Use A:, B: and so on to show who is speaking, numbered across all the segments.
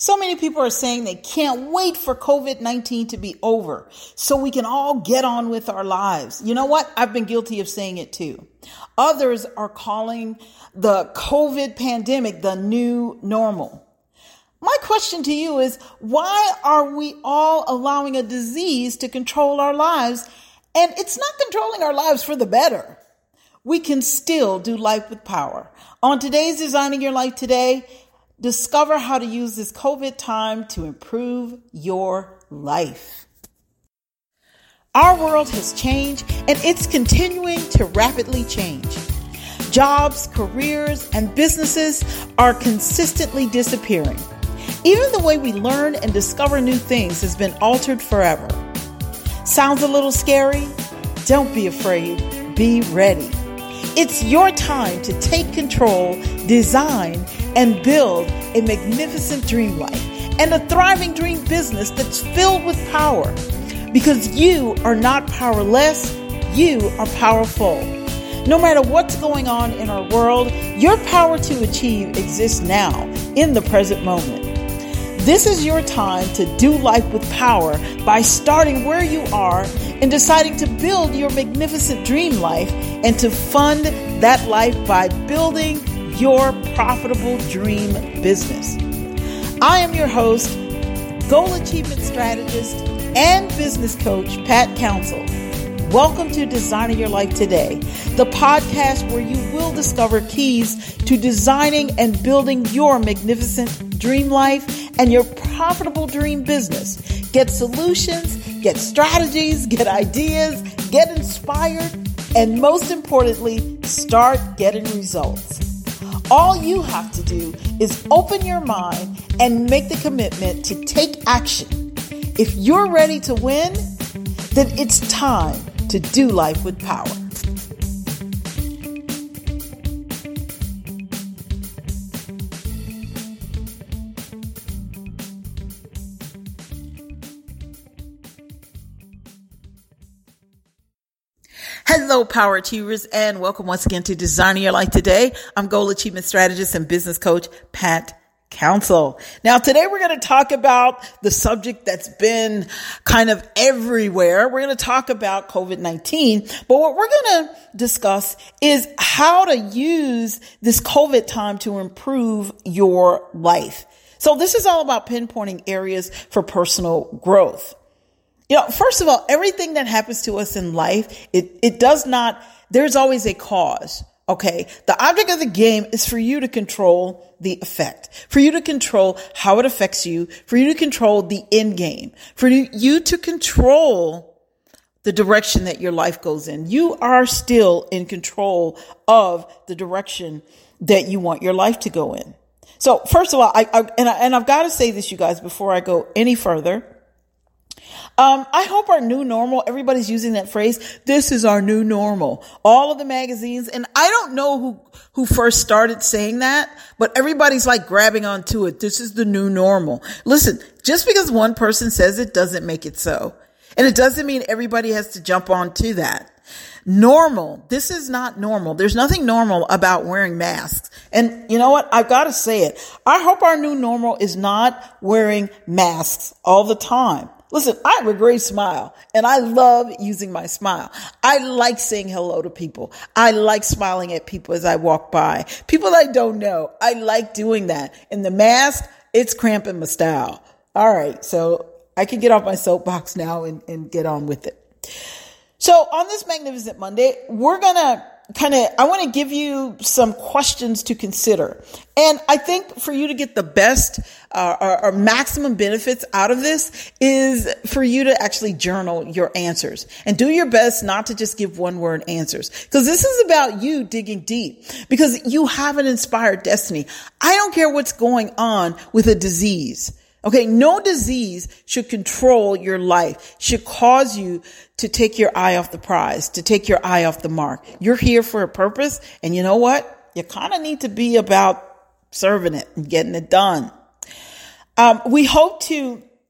A: So many people are saying they can't wait for COVID-19 to be over so we can all get on with our lives. You know what? I've been guilty of saying it too. Others are calling the COVID pandemic the new normal. My question to you is, why are we all allowing a disease to control our lives? And it's not controlling our lives for the better. We can still do life with power. On today's Designing Your Life Today, discover how to use this COVID time to improve your life. Our world has changed, and it's continuing to rapidly change. Jobs, careers, and businesses are consistently disappearing. Even the way we learn and discover new things has been altered forever. Sounds a little scary? Don't be afraid. Be ready. It's your time to take control, design, and build a magnificent dream life and a thriving dream business that's filled with power. Because you are not powerless, you are powerful. No matter what's going on in our world, your power to achieve exists now, in the present moment. This is your time to do life with power by starting where you are and deciding to build your magnificent dream life and to fund that life by building your profitable dream business. I am your host, goal achievement strategist, and business coach, Pat Council. Welcome to Designing Your Life Today, the podcast where you will discover keys to designing and building your magnificent dream life and your profitable dream business. Get solutions, get strategies, get ideas, get inspired, and most importantly, start getting results. All you have to do is open your mind and make the commitment to take action. If you're ready to win, then it's time to do life with power. Hello, Power Achievers, and welcome once again to Designing Your Life Today. I'm goal achievement strategist and business coach, Pat Council. Now, today we're going to talk about the subject that's been kind of everywhere. We're going to talk about COVID-19, but what we're going to discuss is how to use this COVID time to improve your life. So this is all about pinpointing areas for personal growth. You know, first of all, everything that happens to us in life, it does not, there's always a cause. Okay. The object of the game is for you to control the effect, for you to control how it affects you, for you to control the end game, for you to control the direction that your life goes in. You are still in control of the direction that you want your life to go in. So first of all, I've got to say this, you guys, before I go any further. I hope our new normal, everybody's using that phrase, this is our new normal. All of the magazines, and I don't know who first started saying that, but everybody's like grabbing onto it. This is the new normal. Listen, just because one person says it doesn't make it so. And it doesn't mean everybody has to jump onto that. Normal. This is not normal. There's nothing normal about wearing masks. And you know what? I've got to say it. I hope our new normal is not wearing masks all the time. Listen, I have a great smile and I love using my smile. I like saying hello to people. I like smiling at people as I walk by. People I don't know. I like doing that. And the mask, it's cramping my style. All right. So I can get off my soapbox now and get on with it. So on this Magnificent Monday, we're going to I want to give you some questions to consider. And I think for you to get the best or maximum benefits out of this is for you to actually journal your answers and do your best not to just give one word answers, because this is about you digging deep, because you have an inspired destiny. I don't care what's going on with a disease. Okay, no disease should control your life, should cause you to take your eye off the prize, to take your eye off the mark. You're here for a purpose, and you know what? You kind of need to be about serving it and getting it done. We hope to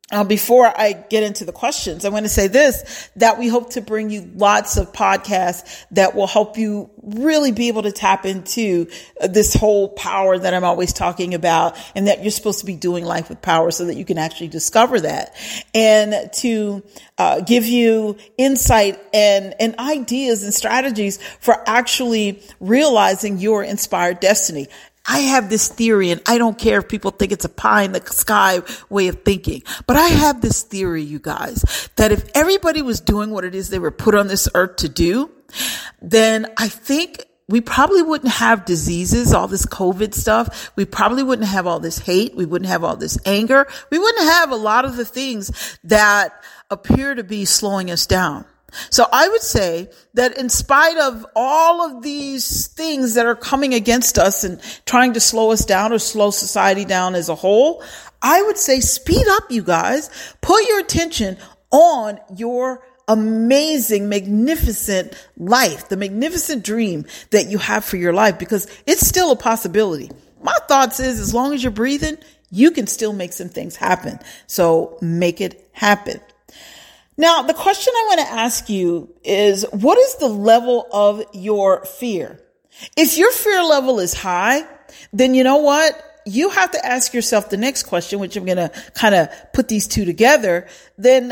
A: before I get into the questions, I want to say this, that we hope to bring you lots of podcasts that will help you really be able to tap into this whole power that I'm always talking about, and that you're supposed to be doing life with power so that you can actually discover that, and to give you insight and ideas and strategies for actually realizing your inspired destiny. I have this theory, and I don't care if people think it's a pie in the sky way of thinking, but I have this theory, you guys, that if everybody was doing what it is they were put on this earth to do, then I think we probably wouldn't have diseases, all this COVID stuff. We probably wouldn't have all this hate. We wouldn't have all this anger. We wouldn't have a lot of the things that appear to be slowing us down. So I would say that in spite of all of these things that are coming against us and trying to slow us down or slow society down as a whole, I would say speed up, you guys. Put your attention on your amazing, magnificent life, the magnificent dream that you have for your life, because it's still a possibility. My thoughts is, as long as you're breathing, you can still make some things happen. So make it happen. Now, the question I want to ask you is, what is the level of your fear? If your fear level is high, then you know what? You have to ask yourself the next question, which I'm going to kind of put these two together. Then,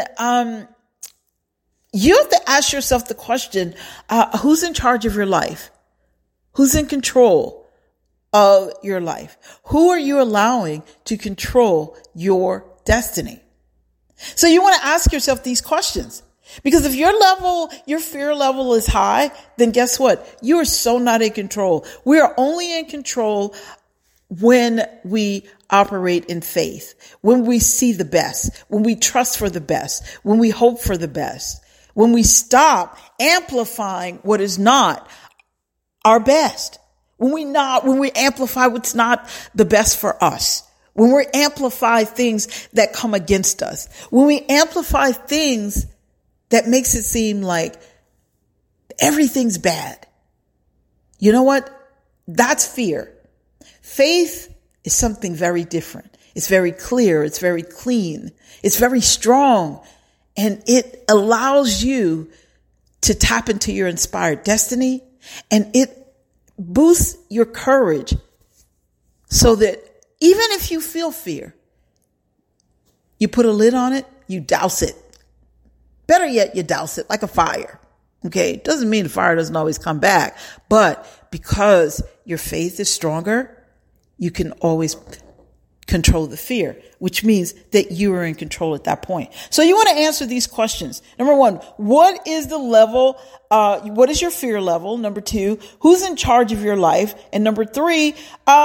A: you have to ask yourself the question, who's in charge of your life? Who's in control of your life? Who are you allowing to control your destiny? So you want to ask yourself these questions, because if your fear level is high, then guess what? You are so not in control. We are only in control when we operate in faith, when we see the best, when we trust for the best, when we hope for the best, when we stop amplifying what is not our best, when we amplify what's not the best for us. When we amplify things that come against us, when we amplify things that makes it seem like everything's bad. You know what? That's fear. Faith is something very different. It's very clear. It's very clean. It's very strong. And it allows you to tap into your inspired destiny, and it boosts your courage so that even if you feel fear, you put a lid on it, you douse it. Better yet, you douse it like a fire. Okay. It doesn't mean the fire doesn't always come back, but because your faith is stronger, you can always control the fear, which means that you are in control at that point. So you want to answer these questions. Number one, what is the level? What is your fear level? Number two, who's in charge of your life? And number three,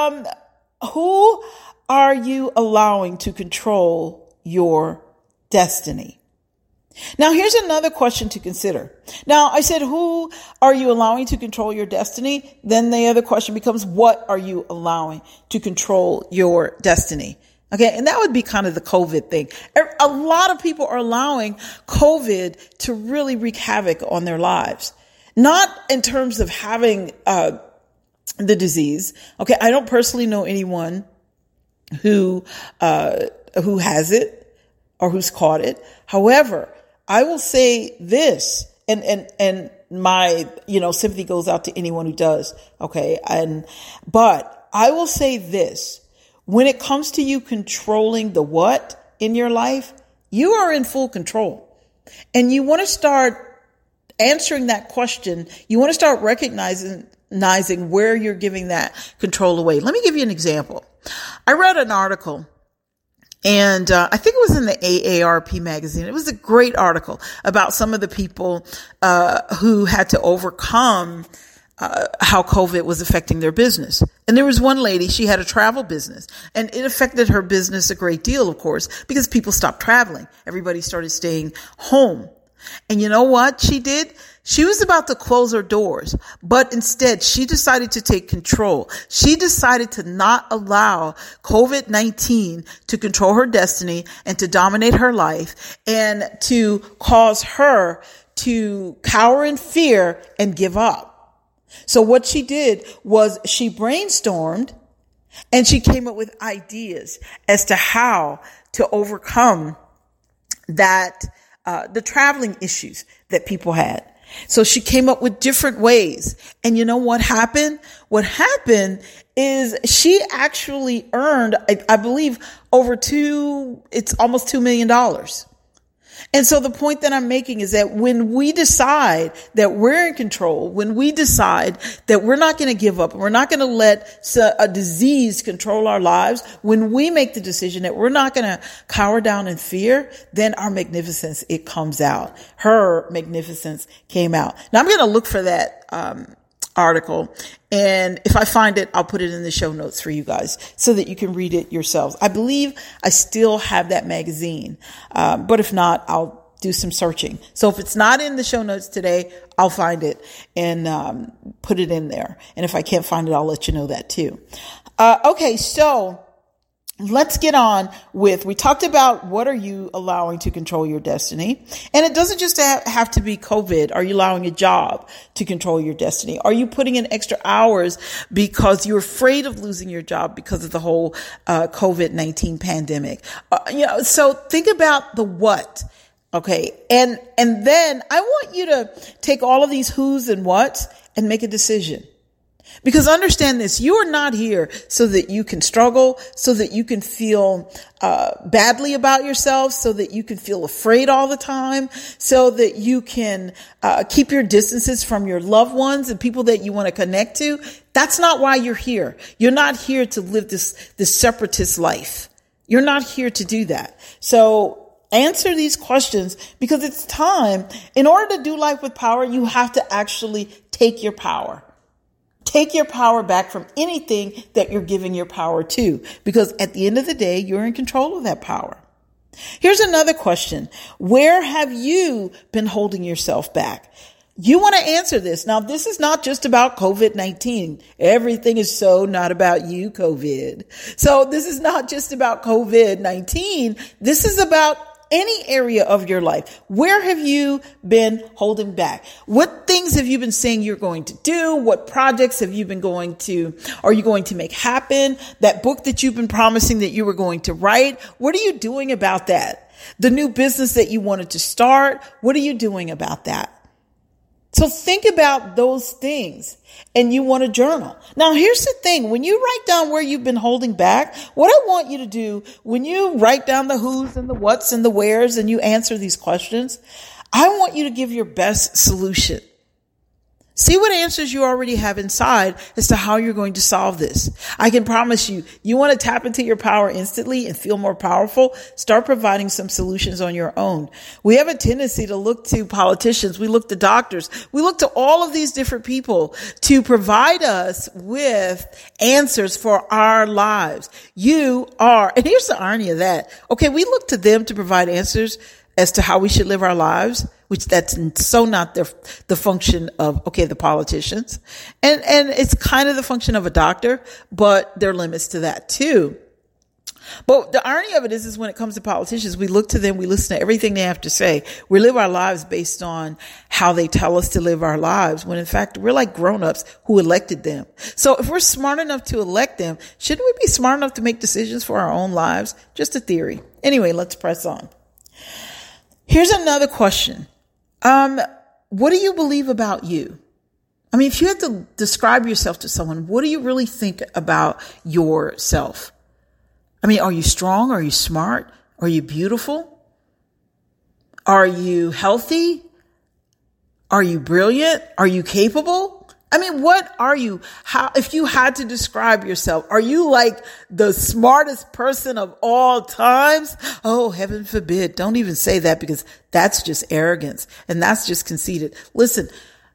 A: who are you allowing to control your destiny? Now, here's another question to consider. Now, I said, who are you allowing to control your destiny? Then the other question becomes, what are you allowing to control your destiny? Okay. And that would be kind of the COVID thing. A lot of people are allowing COVID to really wreak havoc on their lives, not in terms of having, the disease. Okay. I don't personally know anyone who has it or who's caught it. However, I will say this, and my, sympathy goes out to anyone who does. Okay. But I will say this, when it comes to you controlling the what in your life, you are in full control, and you want to start answering that question. You want to start recognizing where you're giving that control away. Let me give you an example. I read an article, and I think it was in the AARP magazine. It was a great article about some of the people who had to overcome how COVID was affecting their business. And there was one lady, she had a travel business, and it affected her business a great deal, of course, because people stopped traveling. Everybody started staying home. And you know what she did? She was about to close her doors, but instead she decided to take control. She decided to not allow COVID-19 to control her destiny and to dominate her life and to cause her to cower in fear and give up. So what she did was she brainstormed and she came up with ideas as to how to overcome that the traveling issues that people had. So she came up with different ways. And you know what happened? What happened is she actually earned, I believe, it's almost $2 million. And so the point that I'm making is that when we decide that we're in control, when we decide that we're not going to give up, we're not going to let a disease control our lives, when we make the decision that we're not going to cower down in fear, then our magnificence, it comes out. Her magnificence came out. Now I'm going to look for that, article. And if I find it, I'll put it in the show notes for you guys so that you can read it yourselves. I believe I still have that magazine. But if not, I'll do some searching. So if it's not in the show notes today, I'll find it and put it in there. And if I can't find it, I'll let you know that too. Okay. So let's get on with, we talked about what are you allowing to control your destiny? And it doesn't just have to be COVID. Are you allowing a job to control your destiny? Are you putting in extra hours because you're afraid of losing your job because of the whole COVID-19 pandemic? So think about the what. Okay. And then I want you to take all of these who's and what's and make a decision. Because understand this, you are not here so that you can struggle, so that you can feel badly about yourself, so that you can feel afraid all the time, so that you can keep your distances from your loved ones and people that you want to connect to. That's not why you're here. You're not here to live this separatist life. You're not here to do that. So answer these questions because it's time. In order to do life with power, you have to actually take your power. Take your power back from anything that you're giving your power to, because at the end of the day, you're in control of that power. Here's another question. Where have you been holding yourself back? You want to answer this. Now, this is not just about COVID-19. Everything is so not about you, COVID. So this is not just about COVID-19. This is about any area of your life. Where have you been holding back? What things have you been saying you're going to do? What projects are you going to make happen? That book that you've been promising that you were going to write, what are you doing about that? The new business that you wanted to start, what are you doing about that? So think about those things and you want to journal. Now, here's the thing. When you write down where you've been holding back, what I want you to do when you write down the who's and the what's and the where's and you answer these questions, I want you to give your best solution. See what answers you already have inside as to how you're going to solve this. I can promise you, you want to tap into your power instantly and feel more powerful. Start providing some solutions on your own. We have a tendency to look to politicians. We look to doctors. We look to all of these different people to provide us with answers for our lives. And here's the irony of that. Okay, we look to them to provide answers as to how we should live our lives, which that's so not the function of, the politicians. And it's kind of the function of a doctor, but there are limits to that too. But the irony of it is when it comes to politicians, we look to them, we listen to everything they have to say. We live our lives based on how they tell us to live our lives, when in fact, we're like grown-ups who elected them. So if we're smart enough to elect them, shouldn't we be smart enough to make decisions for our own lives? Just a theory. Anyway, let's press on. Here's another question. What do you believe about you? I mean, if you had to describe yourself to someone, what do you really think about yourself? I mean, are you strong? Are you smart? Are you beautiful? Are you healthy? Are you brilliant? Are you capable? I mean, what are you? If you had to describe yourself, are you like the smartest person of all times? Oh, heaven forbid. Don't even say that because that's just arrogance and that's just conceited. Listen,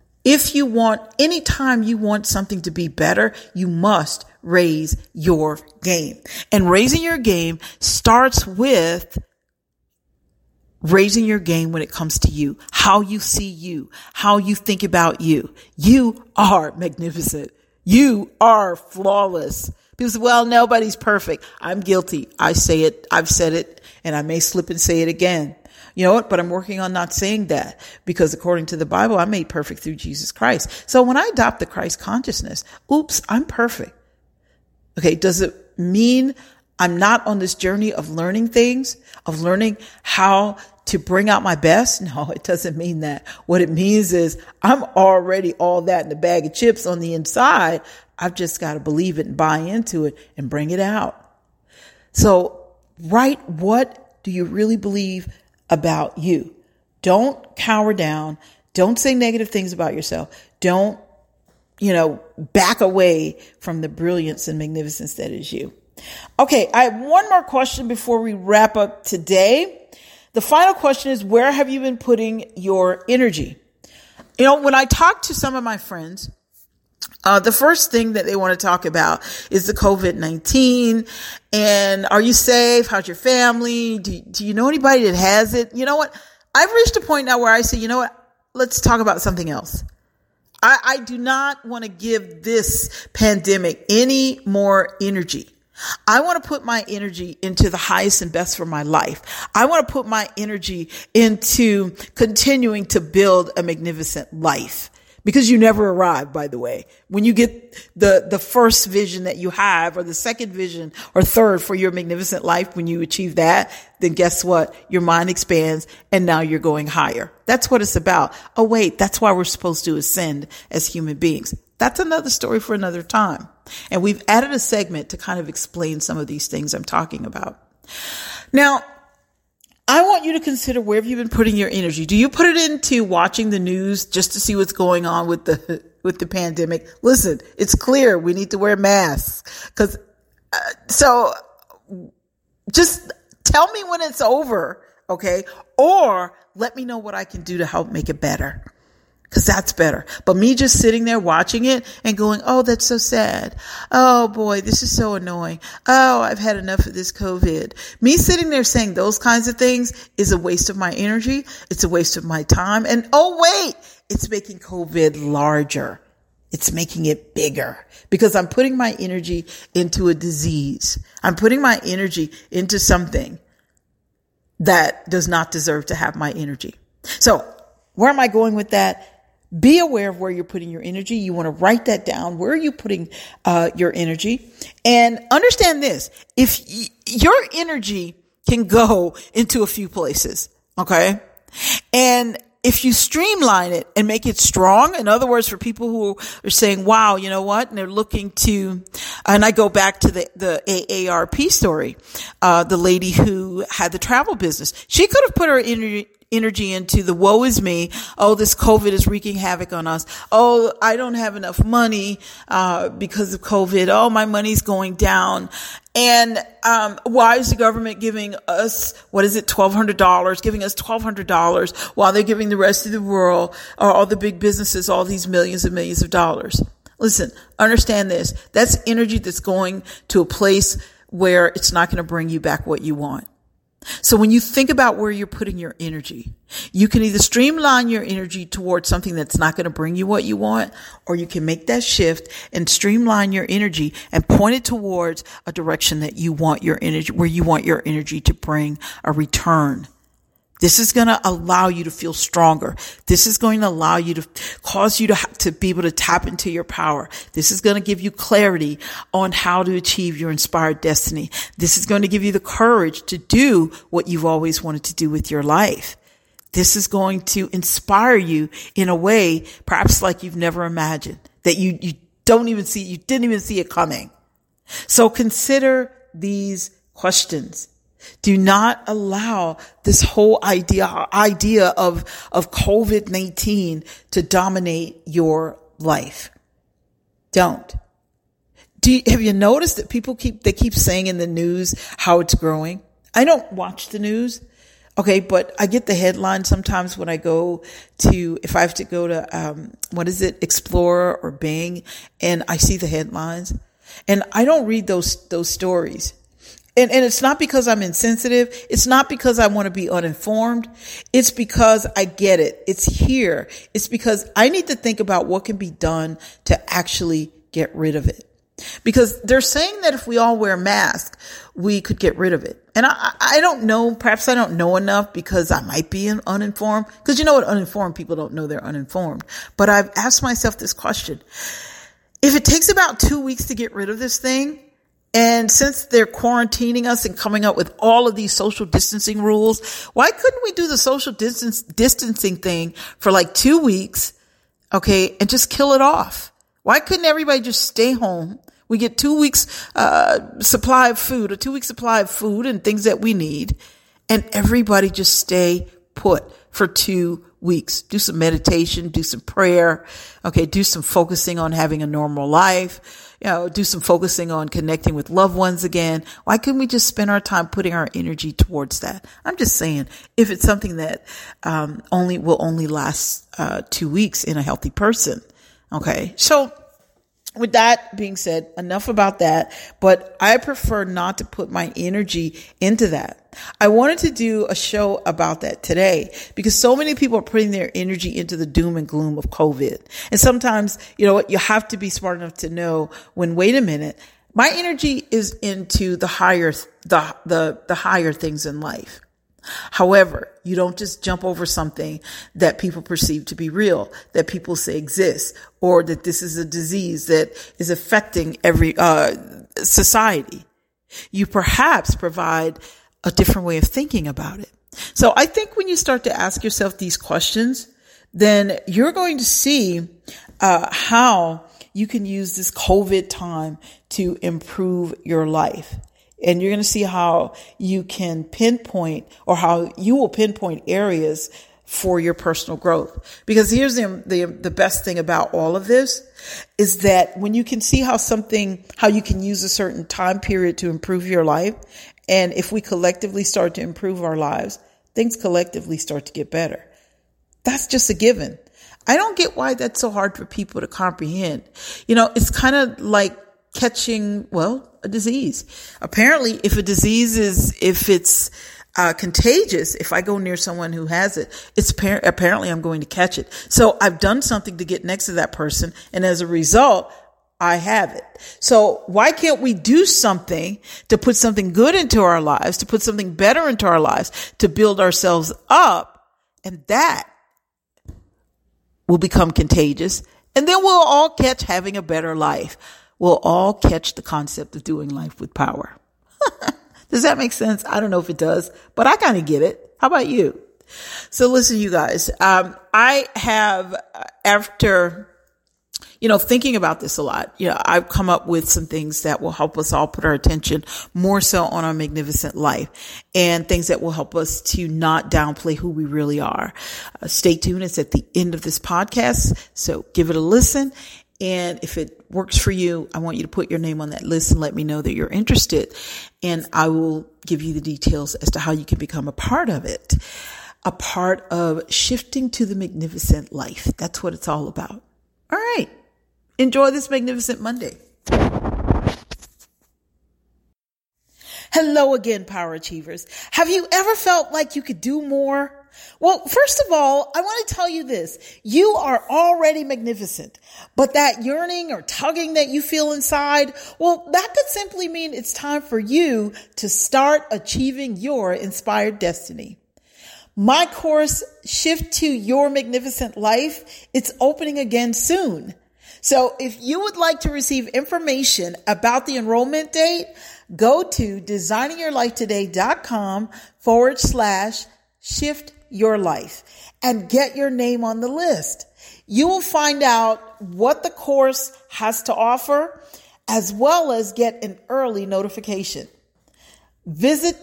A: anytime you want something to be better, you must raise your game. And raising your game starts with raising your game when it comes to you, how you see you, how you think about you. You are magnificent. You are flawless. People say, well, nobody's perfect. I'm guilty. I say it. I've said it and I may slip and say it again. You know what? But I'm working on not saying that because according to the Bible, I'm made perfect through Jesus Christ. So when I adopt the Christ consciousness, I'm perfect. Okay. Does it mean I'm not on this journey of learning things, of learning how to bring out my best? No, it doesn't mean that. What it means is I'm already all that in a bag of chips on the inside. I've just got to believe it and buy into it and bring it out. So write, what do you really believe about you? Don't cower down. Don't say negative things about yourself. Don't, back away from the brilliance and magnificence that is you. Okay, I have one more question before we wrap up today. The final question is, where have you been putting your energy? When I talk to some of my friends, the first thing that they want to talk about is the COVID-19. And are you safe? How's your family? Do you know anybody that has it? You know what? I've reached a point now where I say, let's talk about something else. I do not want to give this pandemic any more energy. I want to put my energy into the highest and best for my life. I want to put my energy into continuing to build a magnificent life. Because you never arrive, by the way. When you get the first vision that you have, or the second vision or third for your magnificent life, when you achieve that, then guess what? Your mind expands and now you're going higher. That's what it's about. Oh, wait, that's why we're supposed to ascend as human beings. That's another story for another time. And we've added a segment to kind of explain some of these things I'm talking about. Now, I want you to consider, where have you been putting your energy? Do you put it into watching the news just to see what's going on with the pandemic? Listen, it's clear we need to wear masks, so just tell me when it's over, okay? Or let me know what I can do to help make it better. Because that's better. But me just sitting there watching it and going, oh, that's so sad. Oh boy, this is so annoying. Oh, I've had enough of this COVID. Me sitting there saying those kinds of things is a waste of my energy. It's a waste of my time. And oh wait, it's making COVID larger. It's making it bigger because I'm putting my energy into a disease. I'm putting my energy into something that does not deserve to have my energy. So where am I going with that? Be aware of where you're putting your energy. You want to write that down. Where are you putting your energy? And understand this. If your energy can go into a few places, okay? And if you streamline it and make it strong, in other words, for people who are saying, wow, you know what? And they're looking to, and I go back to the AARP story, the lady who had the travel business. She could have put her energy into the woe is me. Oh, this COVID is wreaking havoc on us. Oh, I don't have enough money, because of COVID. Oh, my money's going down. And, why is the government giving us, $1,200, giving us $1,200 while they're giving the rest of the world, or all the big businesses, all these millions and millions of dollars? Listen, understand this. That's energy that's going to a place where it's not going to bring you back what you want. So when you think about where you're putting your energy, you can either streamline your energy towards something that's not going to bring you what you want, or you can make that shift and streamline your energy and point it towards a direction that you want your energy, where you want your energy to bring a return. This is going to allow you to feel stronger. This is going to allow you to cause you to be able to tap into your power. This is going to give you clarity on how to achieve your inspired destiny. This is going to give you the courage to do what you've always wanted to do with your life. This is going to inspire you in a way perhaps like you've never imagined, that you didn't even see it coming. So consider these questions. Do not allow this whole idea of COVID-19 to dominate your life. Don't. Have you noticed that people keep saying in the news how it's growing? I don't watch the news. Okay, but I get the headlines sometimes when I if I have to go to, Explorer or Bing, and I see the headlines, and I don't read those stories. And it's not because I'm insensitive. It's not because I want to be uninformed. It's because I get it. It's here. It's because I need to think about what can be done to actually get rid of it. Because they're saying that if we all wear masks, we could get rid of it. And I don't know, perhaps I don't know enough because I might be uninformed. Because you know what, uninformed people don't know they're uninformed. But I've asked myself this question. If it takes about 2 weeks to get rid of this thing, And since they're quarantining us and coming up with all of these social distancing rules, why couldn't we do the social distancing thing for like 2 weeks? Okay. And just kill it off. Why couldn't everybody just stay home? We get 2 weeks, supply of food, a 2 week supply of food and things that we need. And everybody just stay put for 2 weeks. Do some meditation, do some prayer. Okay. Do some focusing on having a normal life. Do some focusing on connecting with loved ones again. Why couldn't we just spend our time putting our energy towards that? I'm just saying, if it's something that, will only last, 2 weeks in a healthy person. Okay. So with that being said, enough about that, but I prefer not to put my energy into that. I wanted to do a show about that today because so many people are putting their energy into the doom and gloom of COVID. And sometimes, you know what, you have to be smart enough to know when, wait a minute, my energy is into the higher things in life. However, you don't just jump over something that people perceive to be real, that people say exists, or that this is a disease that is affecting every society. You perhaps provide a different way of thinking about it. So I think when you start to ask yourself these questions, then you're going to see how you can use this COVID time to improve your life. And you're going to see how you can pinpoint, or how you will pinpoint areas for your personal growth. Because here's the best thing about all of this is that when you can see how you can use a certain time period to improve your life. And if we collectively start to improve our lives, things collectively start to get better. That's just a given. I don't get why that's so hard for people to comprehend. It's kind of like catching, a disease. Apparently, if it's contagious, if I go near someone who has it, apparently I'm going to catch it. So I've done something to get next to that person. And as a result, I have it. So why can't we do something to put something good into our lives, to put something better into our lives, to build ourselves up? And that will become contagious. And then we'll all catch having a better life. We'll all catch the concept of doing life with power. Does that make sense? I don't know if it does, but I kind of get it. How about you? So listen, you guys, I have, after, thinking about this a lot, I've come up with some things that will help us all put our attention more so on our magnificent life, and things that will help us to not downplay who we really are. Stay tuned. It's at the end of this podcast. So give it a listen. And if it works for you, I want you to put your name on that list and let me know that you're interested. And I will give you the details as to how you can become a part of it, a part of shifting to the magnificent life. That's what it's all about. All right. Enjoy this magnificent Monday. Hello again, Power Achievers. Have you ever felt like you could do more? Well, first of all, I want to tell you this. You are already magnificent, but that yearning or tugging that you feel inside, well, that could simply mean it's time for you to start achieving your inspired destiny. My course, Shift to Your Magnificent Life, it's opening again soon. So if you would like to receive information about the enrollment date, go to designingyourlifetoday.com/shift-your-life and get your name on the list. You will find out what the course has to offer, as well as get an early notification. Visit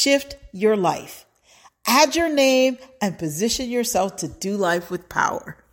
A: designingyourlifetoday.com/shift-your-life. Add your name and position yourself to do life with power.